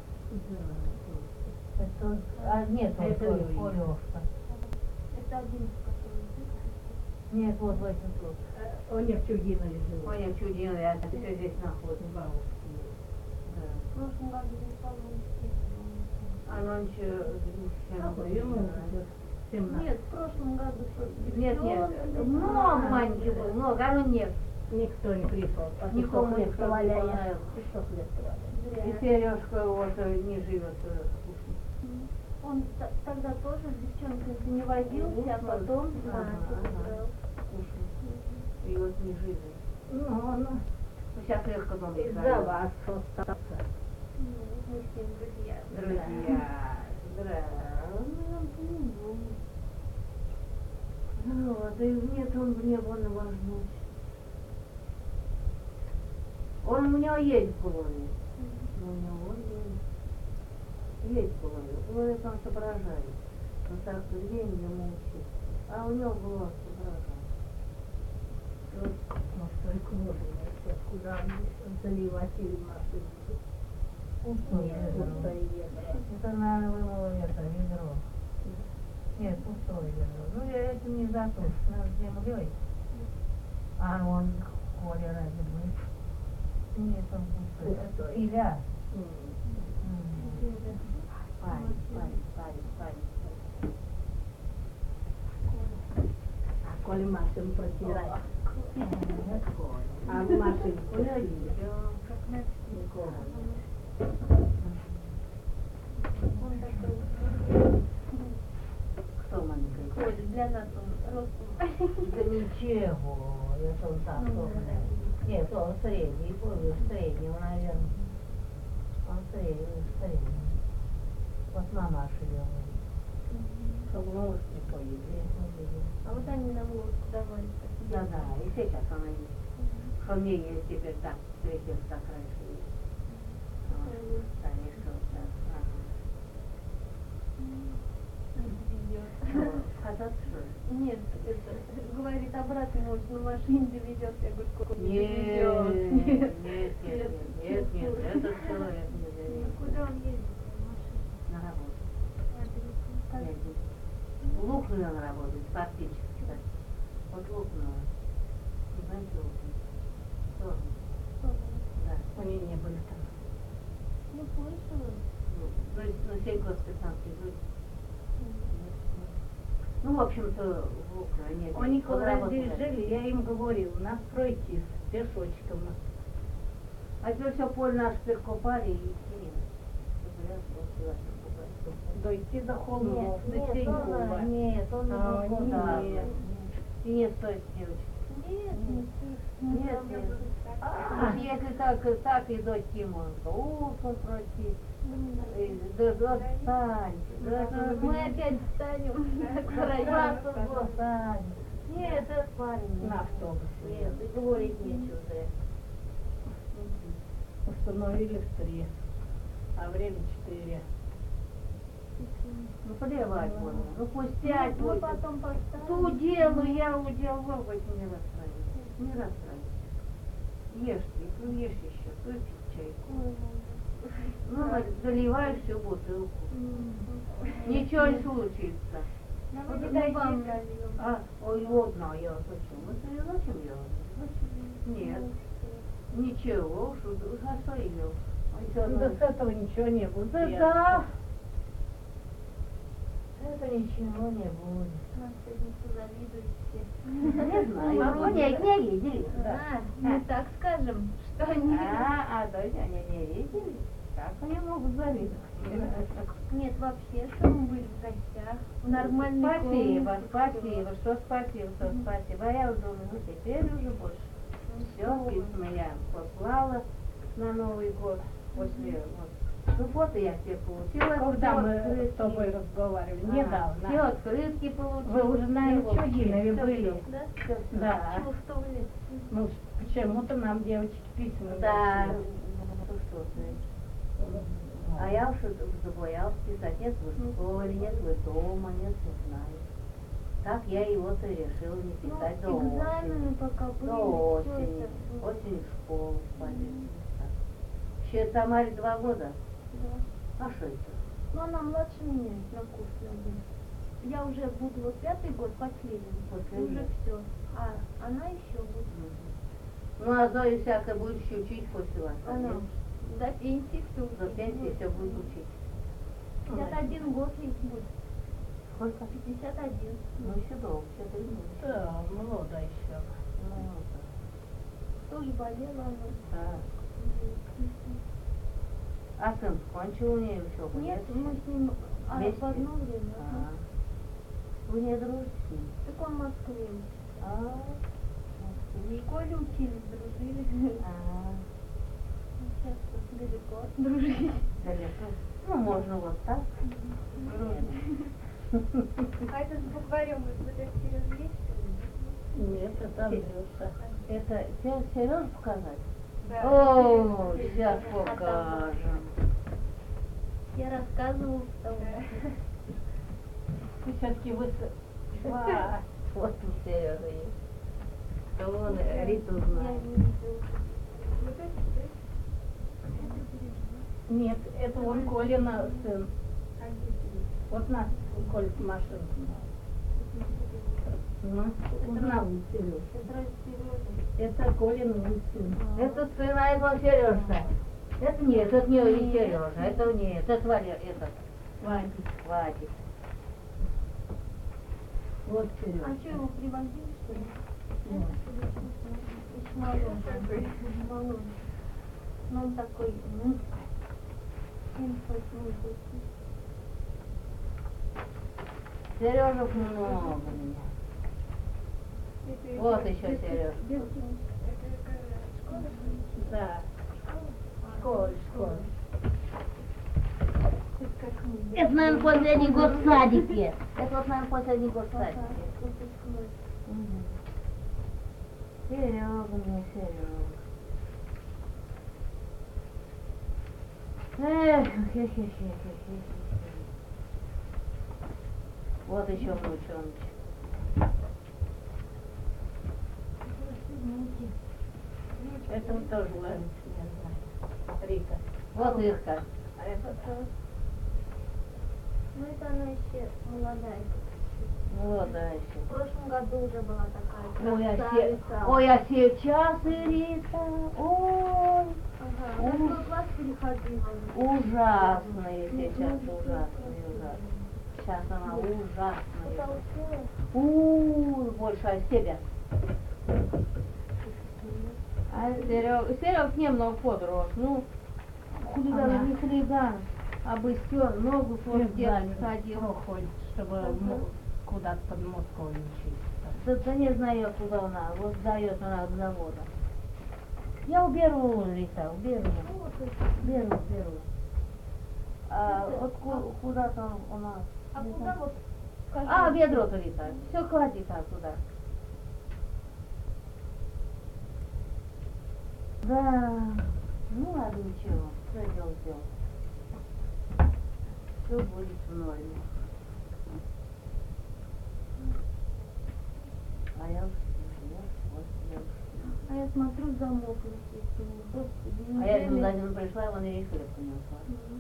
Это, а нет, вот Это это Юрий. Олёшка. Это один, который ты. Нет, вот восемь тут. Он не в Чугинове живет. Ой, я чудил, я все здесь находится. Бабушки. Да. В прошлом году не А ночью А, ему семнадцать. Нет, в прошлом году что Нет, нет, много маленьких было, много, а ну нет. Никто не пришел. А ты Никому сколько лет никто не валяешь? понравился. Ты сколько лет валяешь? И зря. Сережка вот э, не живет э, скучно. Он т- тогда тоже с девчонкой не возился, а потом Ага, знает, ага. Скучно. И вот не живет. Ну, он Ну, сейчас легко дом из-за вас остался. Ну, мы с ним друзья. Друзья, здравствуйте. Вот, и нет, он мне больно важно. Он у меня есть в голове. Но у него есть. Есть в голове. Говорит, он соображает. Он так деньги молчит. А у него было соображает. Вот. Ну, столько воды нет. Куда он заливать или машину? Пустое Нет, ведро. пустое ведро. Это надо вымыло это ведро. Нет, пустое ведро. Ну я этим не затушь, надо землей. А он Коля ради будет. Нет, он пустой. Это Илья. М. Парень, парень, парень, парень. А коли машину протирать? Нет, Коля. А в машину Коля пустили? идет. Никого. Он такой, Кто маленький? Коля, для нас он ростом. Да ничего, это он так, Ну, тоже. Нет, он средний, более среднего, наверное. Он средний, средний. Вот мамаша делает. Чтобы нож не поедет. А вот они нам лодку давали. Да, да, и сейчас она есть. Что мне есть теперь так, встретился так раньше есть. Вот, конечно, вот так. Ага. Что, кататься, что ли? Нет, это, говорит, обратно, может, на машине довезет. Я говорю, сколько не Нет, довезет. нет, нет, нет, нет, нет, этот человек не заведет. Куда он ездит на машине? На работу. А, Пять дней. В Лукно он работает, фактически, кстати. Вот Лукно. Не знаете Лукно? Тоже. Да. Они не были там. Ну, слышала. Ну, ну, Сеньковской станции. Ну, Ну, в общем-то, в Украине. Они когда подработали. здесь жили, я им говорил, нас пройтись пешочком. А теперь все поле наше перекопали и кинем. Дойти до холмов, до Нет, Тенькова. он, нет, он А, не куда. нет. И не стоит, девочки. Нет, Нет, нет. нет. А, если так, так и до Тимонка, утром пройти. И Да, да, отстаньте. Да, да, Мы опять встанем к Просто району. встань. Нет, это парень. На автобусе. Нет, и говорить нечего. Установили в три, а время четыре. Ну, плевать можно. Ну, пусть пять Мы будет. потом поставим. Ту делу, я удел, Вовать, не расстраивайся. Не расстраивайся. Ешьте, ну ешь еще, выпей чайку. Ну, заливаешь всю бутылку. Ничего не случится. Мы вам нальем. А, ой, ладно, я зачем? Это я зачем я? Зачем? Нет. Ничего, уж засоил. Да с этого ничего не будет. Да, я- да. Это ничего не будет. Нам сегодня позавидуют все. Не знаю. Ну, не, не видели. А, мы так скажем, что они... А, а, то есть они не видели? Как они могут завидовать? Нет, вообще, что мы были в гостях. В нормальной Спасибо, комнате. спасибо, что спасибо, что спасибо. А я думаю, ну теперь уже больше. Все, письма я послала на Новый год. После вот. Ну фото я все получила. Когда всё мы открытки. с тобой разговаривали? А, Недавно. Все открытки получила. Вы уже на всё вообще, Чудинове всё, были? всё. Да? Всё, всё. Да. Чувствовали. Ну, почему-то нам девочки письма Да, написали. ну что ты. А я уж забоялась писать, нет вы в школе, нет вы дома, нет, не знаю. Так я и вот и решила не Ну, писать до экзамены осени. пока были. До всё осени. это, ну, Осень в школу пойдем. Еще Тамаре два года. да. А что это? Ну, она младше меня на курс один. Я уже буду вот пятый год, последний. Последний. Уже все. А она еще будет. Ну а Зоя всякая будет еще учить после вас. а Она нет? до пенсии все. До пенсии все будет учить. пятьдесят один год ей будет. Сколько? пятьдесят один. Ну еще долго, все три года. Да, молода еще. Ну, Тоже болела она. да. А сын кончил у нее учебу? Нет, мы с ним а, Вместе? в одно время. А, ага. вы не дружите с ним? Так он в Москве. А, В школе учились, дружили. а, Сейчас тут далеко дружили. далеко. Ну, можно вот так. А это с букварем вот это Сережа есть? Нет, это Андрюша. Это тебе Сережу показать? Да. О, сейчас покажем. Я рассказывала в том. Ты все-таки вы... Ва. Вот у Сережа есть. То он Риту Я знает. не видела. Нет, это он Колина сын. Вот нас Коль машину знал. Ну, узнал Сереж. Это разве Сережа? Это Колин сын. Это сын, а это Сережа. Это нет, это не не Сережа, это нет, это Валя, этот, Вадик. Вадик. Вот А Сереж. что, его привозили, что ли? Вот. Еще моложе. Моложе. Ну, он такой, ну, семьдесят восьмой год. Сережек много у меня. Вот еще Сережа. Да. Школа, школа. Это, наверное, последний год в садике. Это вот, наверное, последний год в садике. Серега мне, Серега. Эх, хе-хе-хе-хе-хе. Вот еще внучоночек. Это он тоже нравится, я знаю. Рита. Вот Ирка. А это Ну, это она еще молодая. Вот, да, еще. В прошлом году уже была такая Ой, а, се... красавица. Ой, а сейчас Ирита, ой, Ага, на свой класс переходила. ужасные сейчас, ужасные, ужасные. сейчас она ужасная. Потолстела. У, больше от себя. А Серег, Серег немного подрос, ну, куда Ага. не среда, а бы стер, ногу свой в дед садил. Проходит, чтобы м- куда-то под Москвой учиться. Да, да не знаю я, куда она, вот сдает она от завода. Я уберу, Рита, уберу, Ну, вот это. уберу, уберу. А вот ку- куда-то он у нас. А не куда знаю. вот, скажи? А, ведро-то, Рита, все клади так туда. Да, ну ладно, ничего, все дело сделал. Все будет в норме. А я уж я вот я уж- А я смотрю, замок висит. Думаю, Господи, А я неужели- туда один пришла, и он ей хлеб принесла. Мгм.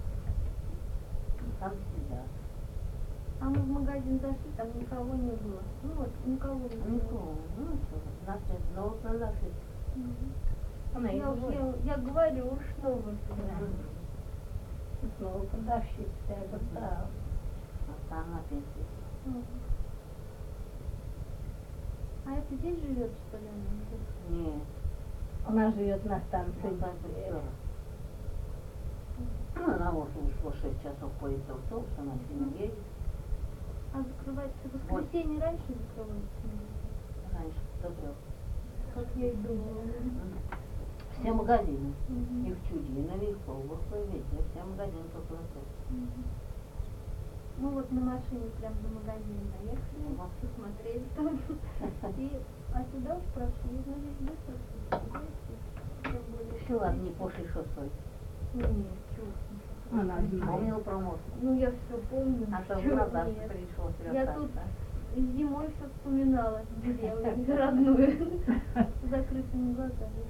Там сидят. А мы в магазин зашли, там никого не было. Ну вот, никого не было. Никого, ну что, наши, но продавшись. Мгм. Она и Я, уж- говорит. я, я говорю, уж что вы туда. Снова продавщица, я говорю, да. А там на пенсии. Мгм. А это здесь живет, что ли, она? Нет, Она живет на станции. ну так вот всё. Ну, она вот ушло шесть часов поезд автобус, она сегодня едет. А закрывается в воскресенье раньше закрывается? Раньше до трех. Как я и думала. Все магазины. Мгм. И в Чудинове, и в Колбахе, везде. Все магазины только на трех. Мгм. Мы вот на машине прям до магазина доехали, Ага. посмотрели там. И, а сюда уж прошли, ну здесь быстро все. Все, ладно, не пошли шостой. Нет, чё. Она знает. Помнил про мост. Ну я все помню. А то чё назад нет. пришлось Я тут зимой все вспоминала деревню родную. С закрытыми глазами.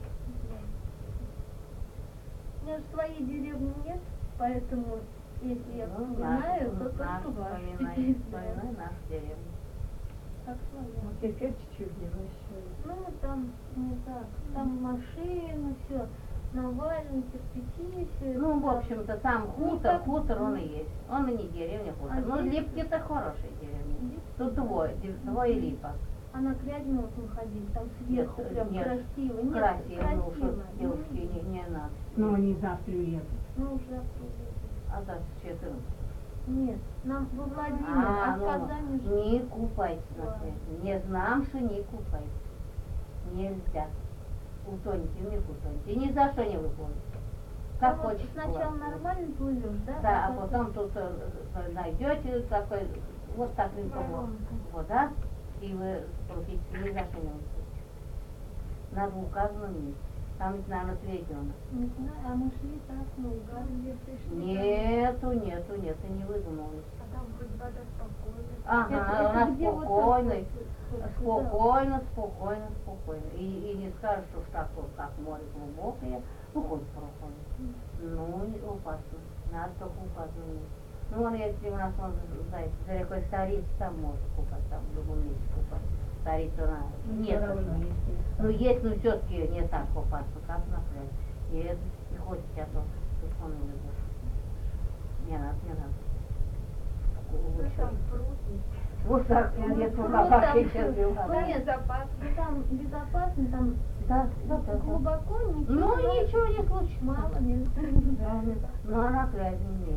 У меня же своей деревни нет, поэтому если я Ну, вспоминаю, то наш, только наш, вашу. вспоминай, вспоминай нашу деревню. Как своя. Ну, теперь чуть-чуть не вообще. Ну, там не так. Там машины, все, навалено, кирпичи, все. Ну, в общем-то, там Ну, хутор, так- хутор он и есть. Он и не деревня, хутор. А Ну, здесь- Липки-то хорошая деревня. Здесь- Тут двое, ди- двое липок. А на Клязьму вот мы ходили, там сверху Нет, прям нет, красиво. Нет, Красиво, ну, что красиво. девушки не, не надо. Ну, они завтра уедут. Ну, уже оттуда. А за четырнадцать. Нет, нам во Владимир, А, а, в ну, Казани же. не купайтесь на Да. свете. Не знам, что не купайтесь. Нельзя. Утоньте, не утоньте. Ни за что не выплывете. Как Там вот хочешь. сначала плавать. нормально плывешь, да? Да, а потом тут э, э, найдете такой, вот так вот, вода, и вы платите ни за что не выплывете. Надо в указанном месте. Там, наверное, отведено. Не знаю, а мы шли так, ну, где пришли. Нету, нету, нету, не выдумывай. А там вроде вода спокойная. Ага, Это- она это где вот спокойная. так вот, вот, Спокойно, спокойно, спокойно. И, и не скажешь, что уж так вот, как море глубокое, ну хоть проходит. Ну, не опасно. Надо только указывать месте. Ну, он, если у нас, он, знаете, за рекой Стариц, там может купать, там в любом месте купать. Старицу надо. Нет, Всё равно, если- ну, есть, но все-таки не так купаться, как на пляже. И это, и хоть тебя то, ты сон не выйдешь. Не надо, не надо. Ну, там пруд есть. Вот так, Ну, нет, пруд пока там- сейчас Ну, нет, запас. Ну, там безопасно, там Да, да, да, да. глубоко, ничего. Ну, да. ничего не случится. Мало ли. Да, ну, а на пляже не.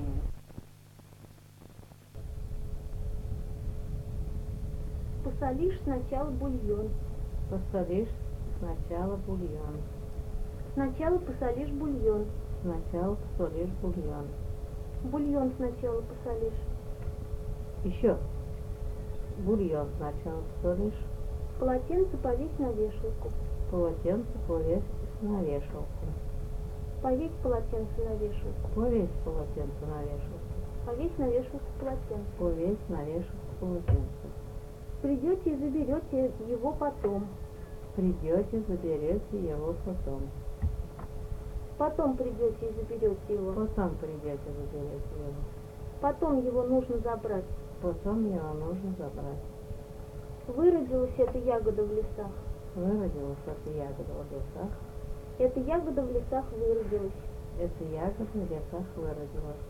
Посолишь сначала бульон. Посолишь сначала бульон. Сначала посолишь бульон. Сначала посолишь бульон. Бульон сначала посолишь. Еще. Бульон сначала посолишь. Полотенце повесь на вешалку. Полотенце повесь на вешалку. Повесь полотенце на вешалку. Повесь полотенце на вешалку. Повесь на вешалку полотенце. Повесь на вешалку полотенце. Придете и заберете его потом. Придете, заберете его потом. Потом придете и заберете его. Потом придете, заберете его. Потом его нужно забрать. Потом его нужно забрать. Выродилась эта ягода в лесах. Выродилась эта ягода в лесах. Эта ягода в лесах выродилась. Эта ягода в лесах выродилась.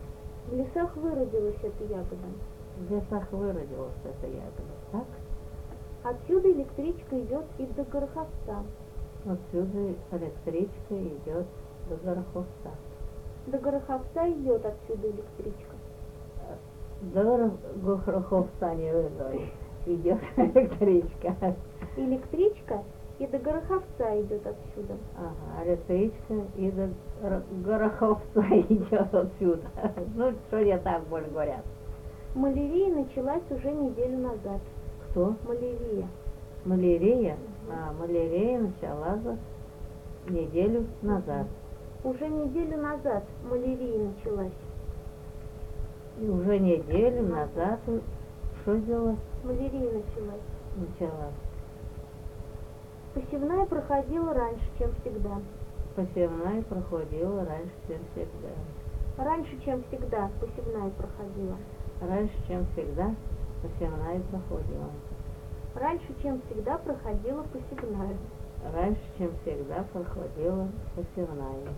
В лесах выродилась эта ягода. В лесах выродилась эта ягода, так? Отсюда электричка идет и до Гороховца. Отсюда электричка идет до Гороховца. До Гороховца идет отсюда электричка. До Гороховца не выдой. Идет электричка. Электричка и до Гороховца идет отсюда. Ага, электричка и до Р- Гороховца идет отсюда. Ну, что я так больше говорят. Малярия началась уже неделю назад. Кто? Малярия. Малярия? А, малярия начала за неделю назад. Уже неделю назад малярия началась. И уже неделю назад что сделалось? Малярия началась. Начала. Посевная проходила раньше, чем всегда. Посевная проходила раньше, чем всегда. Раньше, чем всегда, посевная проходила. Раньше, чем всегда, посевная проходила. Раньше, чем всегда, проходила посевная. Раньше, чем всегда, проходила посевная.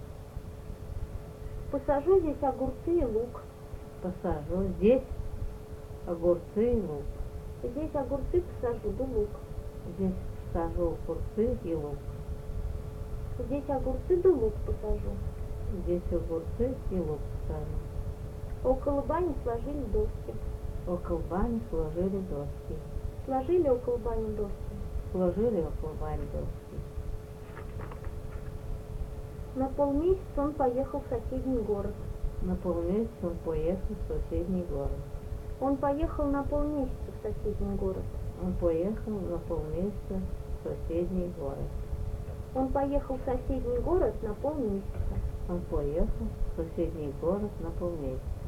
Посажу здесь огурцы и лук. Посажу здесь огурцы и лук. Здесь огурцы посажу, да лук. Здесь посажу огурцы и лук. Здесь огурцы да лук посажу. Здесь огурцы и лук посажу. Около бани сложили доски. Около бани сложили доски. Сложили около бани доски. Сложили около бани доски. На полмесяца он поехал в соседний город. На полмесяца он поехал в соседний город. Он поехал на полмесяца в соседний город. Он поехал на полмесяца в соседний город. Он поехал в соседний город на полмесяца. Он поехал в соседний город на полмесяца.